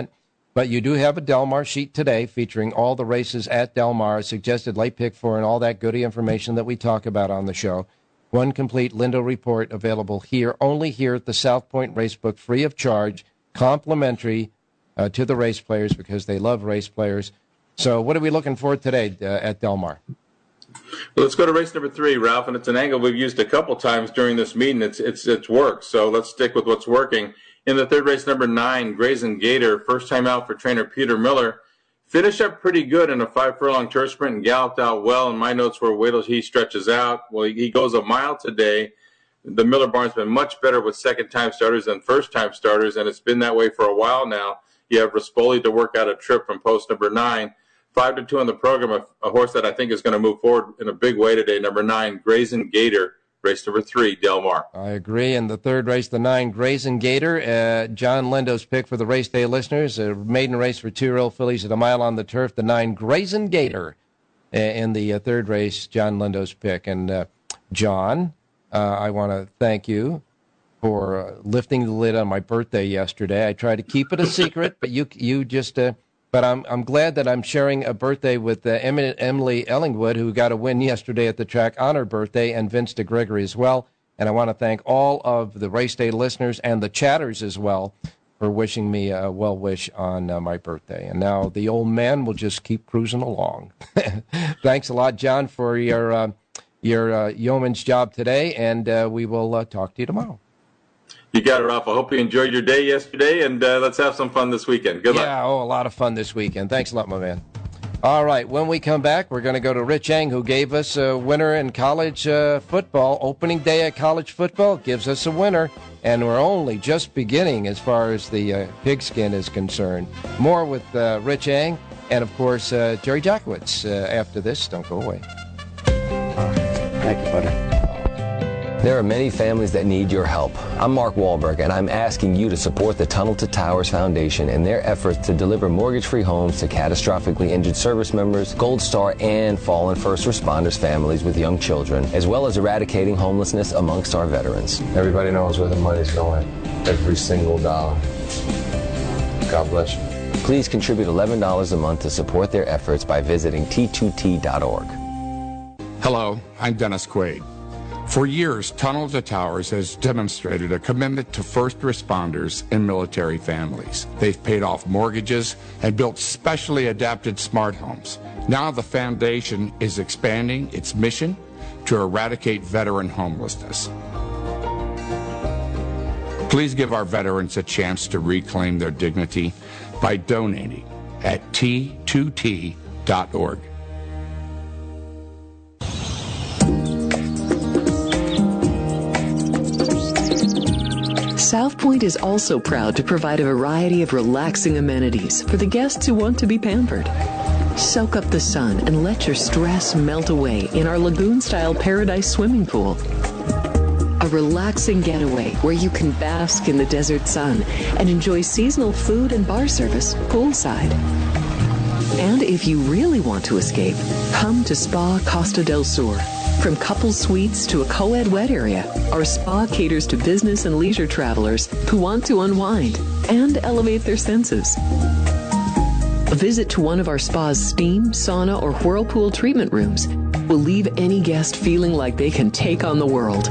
Speaker 7: But you do have a Del Mar sheet today featuring all the races at Del Mar, suggested late pick for, and all that goody information that we talk about on the show. One complete Lindo report available here, only here at the South Point Racebook, free of charge, complimentary to the race players because they love race players. So what are we looking for today at Del Mar?
Speaker 8: Well, let's go to race number 3, Ralph, and it's an angle we've used a couple times during this meeting. It's worked, so let's stick with what's working. In the third race, number 9, Brazen Gator, first time out for trainer Peter Miller, finished up pretty good in a 5-furlong turf sprint and galloped out well. And my notes were, wait till he stretches out. Well, he goes a mile today. The Miller barn's been much better with second-time starters than first-time starters, and it's been that way for a while now. You have Rispoli to work out a trip from post number 9. 5-2 on the program, a horse that I think is going to move forward in a big way today, number 9, Brazen Gator, race number 3, Del Mar.
Speaker 7: I agree. In the third race, the 9, Brazen Gator, John Lindo's pick for the race day listeners, a maiden race for 2-year-old fillies at a mile on the turf, the 9, Brazen Gator, in the third race, John Lindo's pick. And John, I want to thank you for lifting the lid on my birthday yesterday. I tried to keep it a secret, but you just... But I'm glad that I'm sharing a birthday with Emily Ellingwood, who got a win yesterday at the track on her birthday, and Vince DeGregory as well. And I want to thank all of the race day listeners and the chatters as well for wishing me a well wish on my birthday. And now the old man will just keep cruising along. Thanks a lot, John, for your yeoman's job today, and we will talk to you tomorrow.
Speaker 8: You got it, Ralph. I hope you enjoyed your day yesterday, and let's have some fun this weekend. Good luck.
Speaker 7: Yeah, a lot of fun this weekend. Thanks a lot, my man. All right, when we come back, we're going to go to Rich Eng, who gave us a winner in college football. Opening day of college football gives us a winner, and we're only just beginning as far as the pigskin is concerned. More with Rich Eng and, of course, Jerry Jackowitz after this. Don't go away.
Speaker 9: Thank you, buddy.
Speaker 10: There are many families that need your help. I'm Mark Wahlberg, and I'm asking you to support the Tunnel to Towers Foundation in their efforts to deliver mortgage-free homes to catastrophically injured service members, Gold Star, and fallen first responders families with young children, as well as eradicating homelessness amongst our veterans. Everybody knows where the money's going. Every single dollar. God bless you. Please contribute $11 a month to support their efforts by visiting T2T.org.
Speaker 11: Hello, I'm Dennis Quaid. For years, Tunnel to Towers has demonstrated a commitment to first responders and military families. They've paid off mortgages and built specially adapted smart homes. Now the foundation is expanding its mission to eradicate veteran homelessness. Please give our veterans a chance to reclaim their dignity by donating at T2T.org.
Speaker 1: South Point is also proud to provide a variety of relaxing amenities for the guests who want to be pampered. Soak up the sun and let your stress melt away in our lagoon-style Paradise swimming pool. A relaxing getaway where you can bask in the desert sun and enjoy seasonal food and bar service poolside. And if you really want to escape, come to Spa Costa del Sur. From couple suites to a co-ed wet area, our spa caters to business and leisure travelers who want to unwind and elevate their senses. A visit to one of our spa's steam, sauna, or whirlpool treatment rooms will leave any guest feeling like they can take on the world.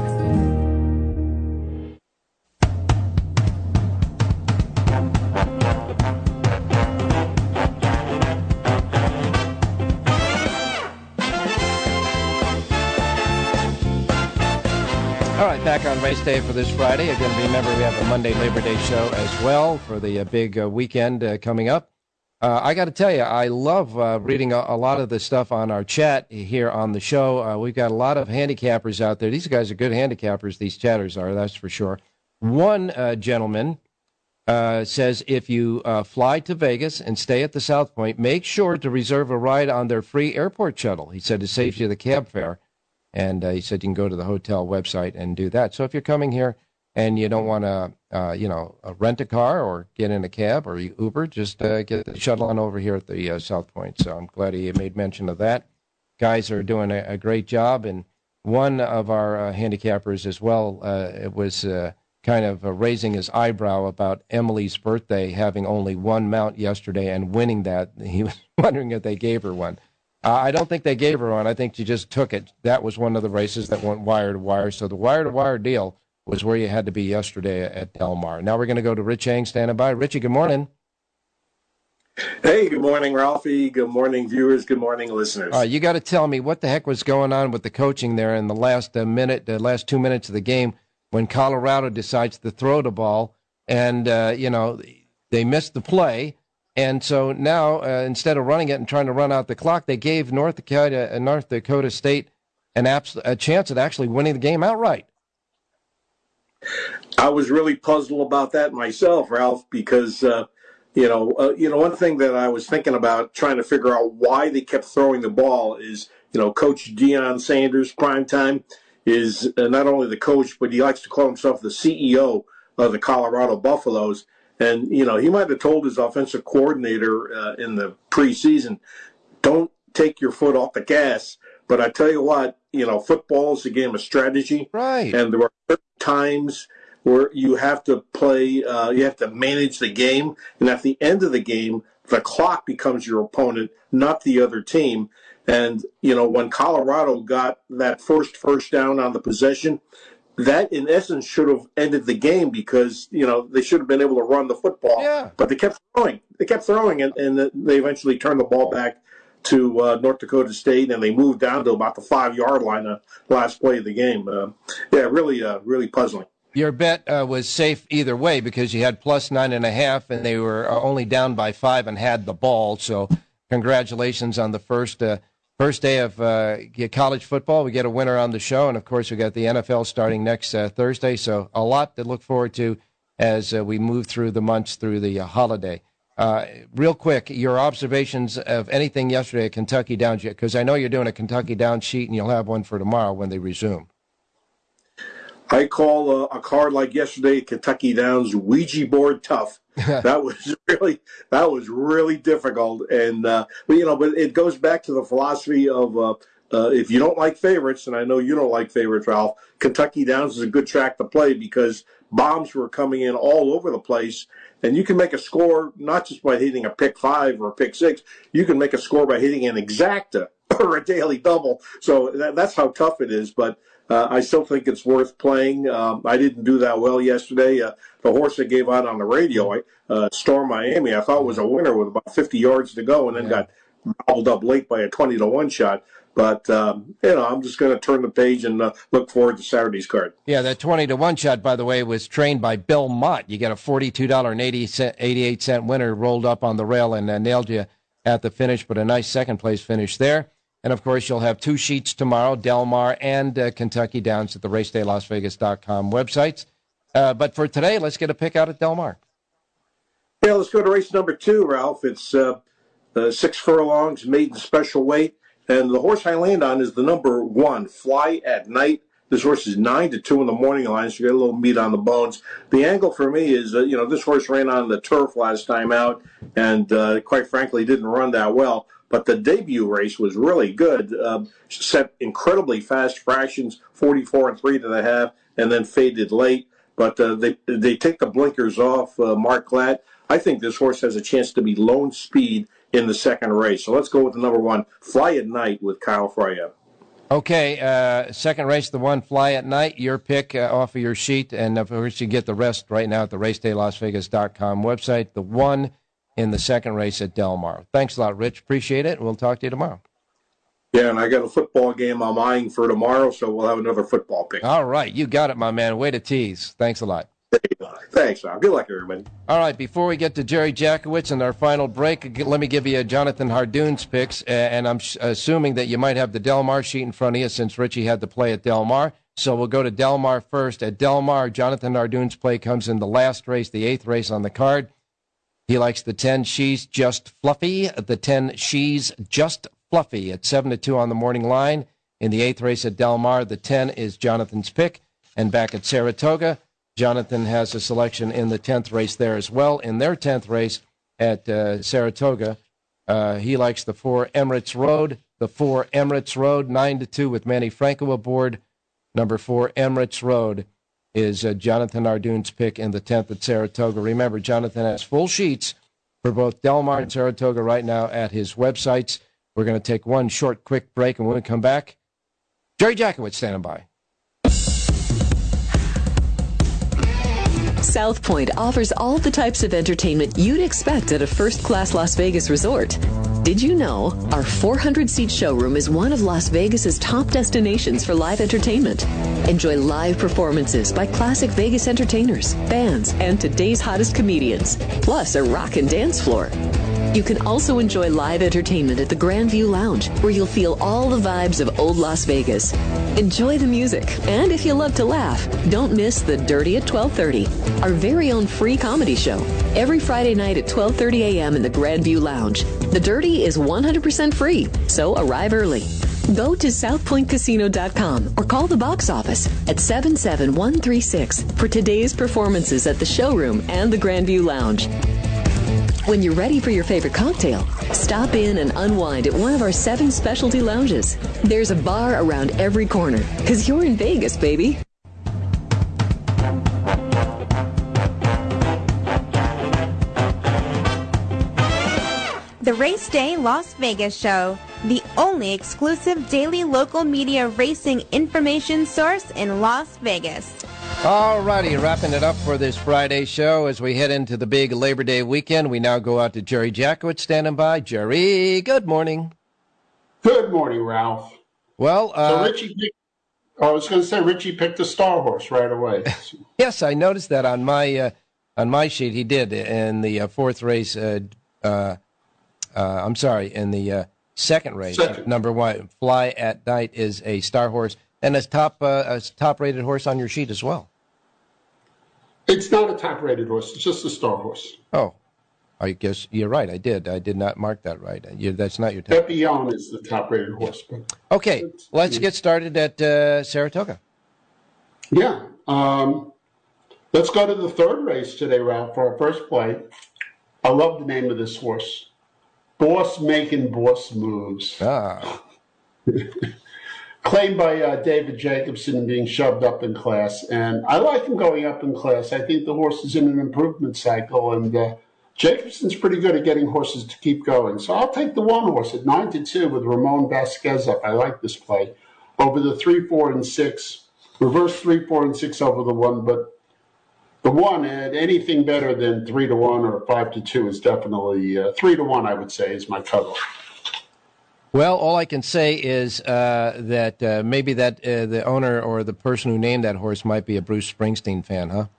Speaker 7: Back on race day for this Friday. Again, remember we have a Monday Labor Day show as well for the big weekend coming up. I got to tell you, I love reading a lot of the stuff on our chat here on the show. We've got a lot of handicappers out there. These guys are good handicappers, these chatters are, that's for sure. One gentleman says if you fly to Vegas and stay at the South Point, make sure to reserve a ride on their free airport shuttle. He said it saves you the cab fare. And he said you can go to the hotel website and do that. So if you're coming here and you don't want to, rent a car or get in a cab or Uber, just get the shuttle on over here at the South Point. So I'm glad he made mention of that. Guys are doing a great job. And one of our handicappers as well, it was kind of raising his eyebrow about Emily's birthday having only one mount yesterday and winning that. He was wondering if they gave her one. I don't think they gave her one. I think she just took it. That was one of the races that went wire to wire. So the wire to wire deal was where you had to be yesterday at Del Mar. Now we're going to go to Rich Eng standing by. Richie, good morning.
Speaker 12: Hey, good morning, Ralphie. Good morning, viewers. Good morning, listeners.
Speaker 7: You got to tell me what the heck was going on with the coaching there in the last the last 2 minutes of the game when Colorado decides to throw the ball and, they missed the play. And so now, instead of running it and trying to run out the clock, they gave North Dakota State a chance at actually winning the game outright.
Speaker 12: I was really puzzled about that myself, Ralph, because, one thing that I was thinking about trying to figure out why they kept throwing the ball is, Coach Deion Sanders, primetime, is not only the coach, but he likes to call himself the CEO of the Colorado Buffaloes. And, he might have told his offensive coordinator in the preseason, don't take your foot off the gas. But I tell you what, football is a game of strategy.
Speaker 7: Right.
Speaker 12: And there are certain times where you have to play, you have to manage the game. And at the end of the game, the clock becomes your opponent, not the other team. And, when Colorado got that first down on the possession, that, in essence, should have ended the game because, they should have been able to run the football.
Speaker 7: Yeah.
Speaker 12: But they kept throwing, and they eventually turned the ball back to North Dakota State, and they moved down to about the 5-yard line the last play of the game. Really puzzling.
Speaker 7: Your bet was safe either way because you had plus 9.5, and they were only down by 5 and had the ball. So congratulations on the first day of college football. We get a winner on the show, and, of course, we got the NFL starting next Thursday. So a lot to look forward to as we move through the months through the holiday. Real quick, your observations of anything yesterday at Kentucky Downs, because I know you're doing a Kentucky Downs sheet, and you'll have one for tomorrow when they resume.
Speaker 12: I call a card like yesterday, Kentucky Downs, Ouija board tough. That was really difficult, and but it goes back to the philosophy of if you don't like favorites, and I know you don't like favorites, Ralph. Kentucky Downs is a good track to play because bombs were coming in all over the place, and you can make a score not just by hitting a pick 5 or a pick 6. You can make a score by hitting an exacta or a daily double. So that's how tough it is, but. I still think it's worth playing. I didn't do that well yesterday. The horse I gave out on the radio, Storm Miami, I thought was a winner with about 50 yards to go and then got gobbled up late by a 20-1 shot. But, I'm just going to turn the page and look forward to Saturday's card.
Speaker 7: Yeah, that 20-1 shot, by the way, was trained by Bill Mott. You got a $42.88 winner rolled up on the rail and nailed you at the finish, but a nice second-place finish there. And, of course, you'll have 2 sheets tomorrow, Del Mar and Kentucky Downs at the RacedayLasVegas.com websites. But for today, let's get a pick out at Del Mar.
Speaker 12: Yeah, let's go to race number 2, Ralph. It's 6 furlongs, maiden special weight. And the horse I land on is the number 1, Fly at Night. This horse is 9-2 in the morning line, so you get a little meat on the bones. The angle for me is, this horse ran on the turf last time out and, quite frankly, didn't run that well. But the debut race was really good. Set incredibly fast fractions, 44 3 to the half, and then faded late. But they take the blinkers off Mark Glatt. I think this horse has a chance to be lone speed in the second race. So let's go with the number 1, Fly at Night with Kyle Frya.
Speaker 7: Okay, second race, the 1, Fly at Night. Your pick off of your sheet, and of course you get the rest right now at the RacedayLasVegas.com website. The 1 in the second race at Del Mar. Thanks a lot, Rich. Appreciate it. We'll talk to you tomorrow.
Speaker 12: Yeah, and I got a football game I'm eyeing for tomorrow, so we'll have another football pick.
Speaker 7: All right. You got it, my man. Way to tease. Thanks a lot.
Speaker 12: Thanks, Al. Good luck, everybody.
Speaker 7: All right. Before we get to Jerry Jackowitz and our final break, let me give you Jonathan Hardoon's picks, and I'm assuming that you might have the Del Mar sheet in front of you since Richie had to play at Del Mar. So we'll go to Del Mar first. At Del Mar, Jonathan Hardoon's play comes in the last race, the 8th race on the card. He likes the 10 She's Just Fluffy. The 10 She's Just Fluffy at 7-2 on the morning line. In the 8th race at Del Mar, the 10 is Jonathan's pick. And back at Saratoga, Jonathan has a selection in the 10th race there as well. In their 10th race at Saratoga, he likes the 4 Emirates Road. The 4 Emirates Road, 9-2 with Manny Franco aboard. Number 4 Emirates Road is Jonathan Arduin's pick in the 10th at Saratoga. Remember, Jonathan has full sheets for both Del Mar and Saratoga right now at his websites. We're going to take one short, quick break, and when we come back, Jerry Jackowitz standing by.
Speaker 1: South Point offers all the types of entertainment you'd expect at a first-class Las Vegas resort. Did you know our 400-seat showroom is one of Las Vegas's top destinations for live entertainment? Enjoy live performances by classic Vegas entertainers, bands, and today's hottest comedians, plus a rock and dance floor. You can also enjoy live entertainment at the Grand View Lounge, where you'll feel all the vibes of old Las Vegas. Enjoy the music, and if you love to laugh, don't miss The Dirty at 12:30, our very own free comedy show, every Friday night at 12:30 a.m. in the Grand View Lounge. The Dirty is 100% free, so arrive early. Go to southpointcasino.com or call the box office at 77136 for today's performances at the showroom and the Grand View Lounge. When you're ready for your favorite cocktail, stop in and unwind at one of our 7 specialty lounges. There's a bar around every corner, because you're in Vegas, baby.
Speaker 13: The Race Day Las Vegas Show, the only exclusive daily local media racing information source in Las Vegas.
Speaker 7: All righty, wrapping it up for this Friday show as we head into the big Labor Day weekend. We now go out to Jerry Jackowitz standing by. Jerry, good morning.
Speaker 14: Good morning, Ralph.
Speaker 7: Well,
Speaker 14: so Richie picked the Star Horse right away.
Speaker 7: Yes, I noticed that on my sheet. He did in the fourth race. In the second race, number 1, Fly at Night is a Star Horse and a top-rated horse on your sheet as well.
Speaker 14: It's not a top-rated horse. It's just a Star Horse.
Speaker 7: Oh, I guess you're right. I did not mark that right. That's not your top.
Speaker 14: Papillon is the top-rated horse. But
Speaker 7: okay, let's get started at Saratoga.
Speaker 14: Yeah. Let's go to the third race today, Ralph, for our first play. I love the name of this horse. Boss Making Boss Moves.
Speaker 7: Ah.
Speaker 14: Claimed by David Jacobson being shoved up in class. And I like him going up in class. I think the horse is in an improvement cycle. And Jacobson's pretty good at getting horses to keep going. So I'll take the 1 horse at 9-2 with Ramon Vasquez up. I like this play. Over the 3, 4, and 6. Reverse 3, 4, and 6 over the 1. But the 1, anything better than 3-1 or 5-2 is definitely 3-1, I would say, is my cutoff.
Speaker 7: Well, all I can say is that maybe the owner or the person who named that horse might be a Bruce Springsteen fan, huh?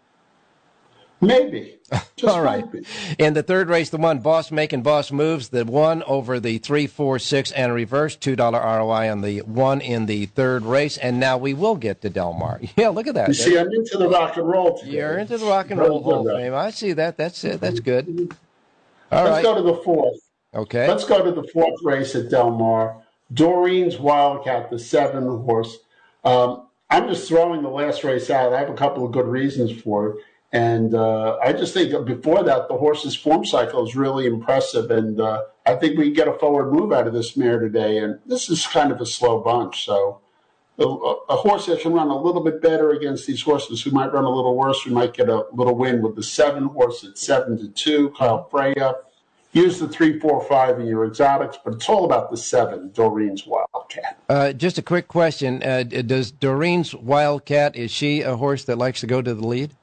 Speaker 14: Maybe. Just
Speaker 7: all right.
Speaker 14: Maybe.
Speaker 7: In the third race, the 1, Boss Making Boss Moves, the 1 over the 3, 4, 6, and reverse, $2 ROI on the 1 in the third race. And now we will get to Del Mar. Yeah, look at that.
Speaker 14: You see, I'm into the rock and roll today.
Speaker 7: You're into the rock and roll Hall of Fame. I see that. That's it. That's good. All right.
Speaker 14: Let's go to the 4th.
Speaker 7: Okay.
Speaker 14: Let's go to the 4th race at Del Mar. Doreen's Wildcat, the 7 horse. I'm just throwing the last race out. I have a couple of good reasons for it. And I just think before that, the horse's form cycle is really impressive. And I think we can get a forward move out of this mare today. And this is kind of a slow bunch. So a horse that can run a little bit better against these horses who might run a little worse, we might get a little win with the 7 horse at 7-2, Kyle Freya. Use the 3, 4, 5 in your exotics, but it's all about the 7, Doreen's Wildcat.
Speaker 7: Just a quick question. Does Doreen's Wildcat, is she a horse that likes to go to the lead?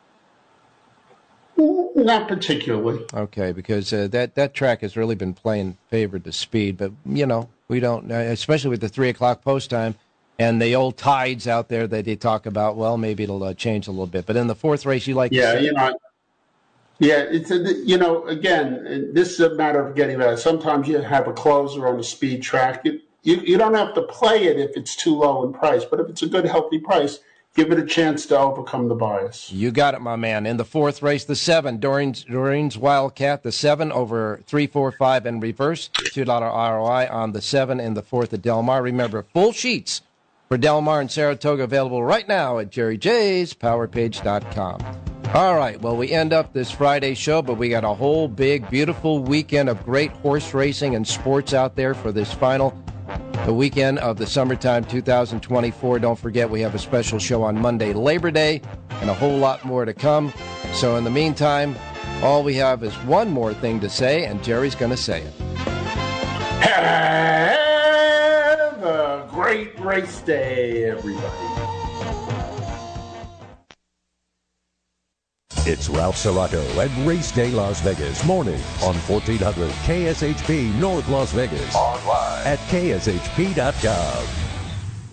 Speaker 14: Not particularly.
Speaker 7: Okay, because that track has really been playing favored to speed, but, we don't, especially with the 3 o'clock post time and the old tides out there that they talk about, well, maybe it'll change a little bit. But in the 4th race, you like
Speaker 14: to see it's again, this is a matter of getting better. Sometimes you have a closer on a speed track. You don't have to play it if it's too low in price, but if it's a good, healthy price, give it a chance to overcome the bias.
Speaker 7: You got it, my man. In the 4th race, the 7, Doreen's Wildcat, the 7 over 3, 4, 5, and reverse, $2 ROI on the 7 in the 4th at Del Mar. Remember, full sheets for Del Mar and Saratoga available right now at jerryjspowerpage.com. All right, well, we end up this Friday show, but we got a whole big, beautiful weekend of great horse racing and sports out there for this final the weekend of the summertime 2024. Don't forget, we have a special show on Monday, Labor Day, and a whole lot more to come. So in the meantime, all we have is one more thing to say, and Jerry's going to say it.
Speaker 14: Have a great race day, everybody.
Speaker 15: It's Ralph Siraco at Race Day Las Vegas, morning on 1400 KSHP North Las Vegas. Online at kshp.com.